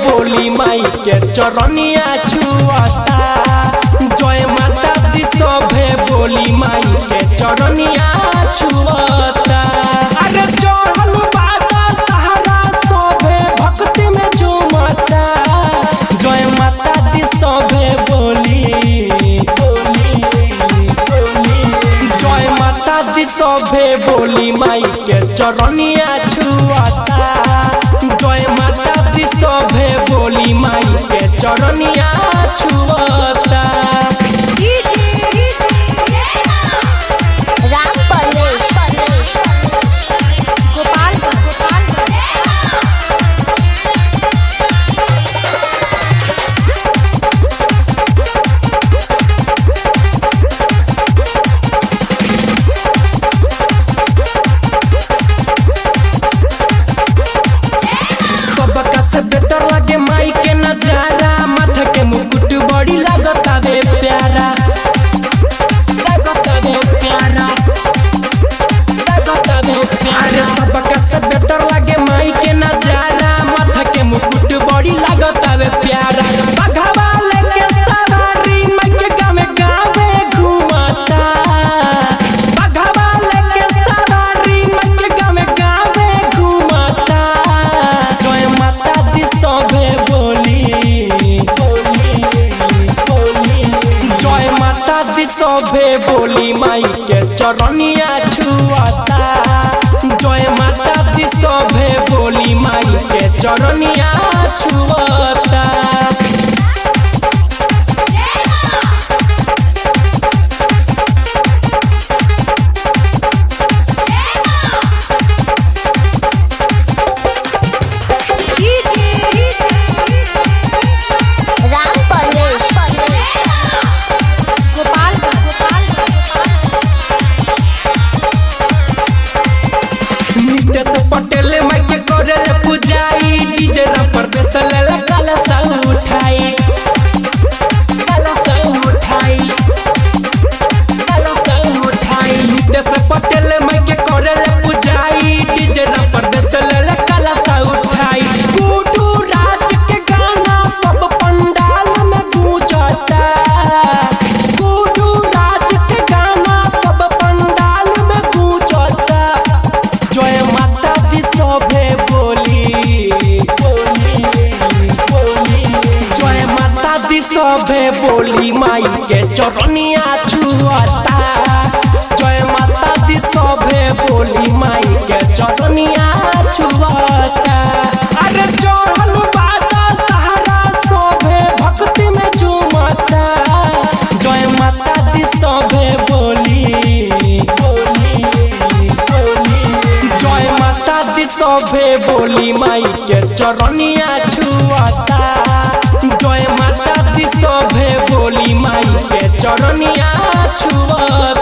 बोली माई के चरनिया छुअता। जय माता दी सभे बोली माई के चरनिया छुअता। अरे चढ़ल बाता सहारा सभे भक्ति में झूमता। जय माता दी सभे बोली जय माता दी सभे बोली माई के चरनिया छुअता। जय माता दी सभे बोली माई के चरनिया छुअता। राम परवेश गोपाल सबका से बेटर लगे माई के नजारा। माथा के मुकुट बड़ी लगता वे प्यारा। अरे सबका से बेटर लगे माई के नजारा। माथा के मुकुट बड़ी लगता वे प्यारा। बघवा लेके सवारी माई के गावे गावे घूमता। बघवा लेके सवारी माई के गावे गावे घूमता। जय माता दी सभे बोली जय माता दी सभे बोली माई के चरनिया छुअता। जय माता दी सभे बोली माई के चरनिया छुअता। राम परवेश गोपाल नितेश पटेल माई के करे पुजाई। डीजे राम परवेश ले कलशा उठाई। नितेश पटेल माई के करे पुजाई। डीजे राम परवेश ले कलशा उठाई। गुडू राज के गाना सब पंडाल में गूंजता। गुडू राज के गाना सब पंडाल में गूंजता। जय माता दी सभे बोली जय माता दी सभे बोली माई के चरनिया छुअता। जय माता दी सभे बोली माई के चरनिया छुअता। अरे चढ़ल बाता सहारा सभे भक्ति में झूमता। जय माता दी सभे बोली जय माता दी सभे बोली माई के चरनिया छुअता। जय माता दी सभे बोली माई के चरनिया छुअता।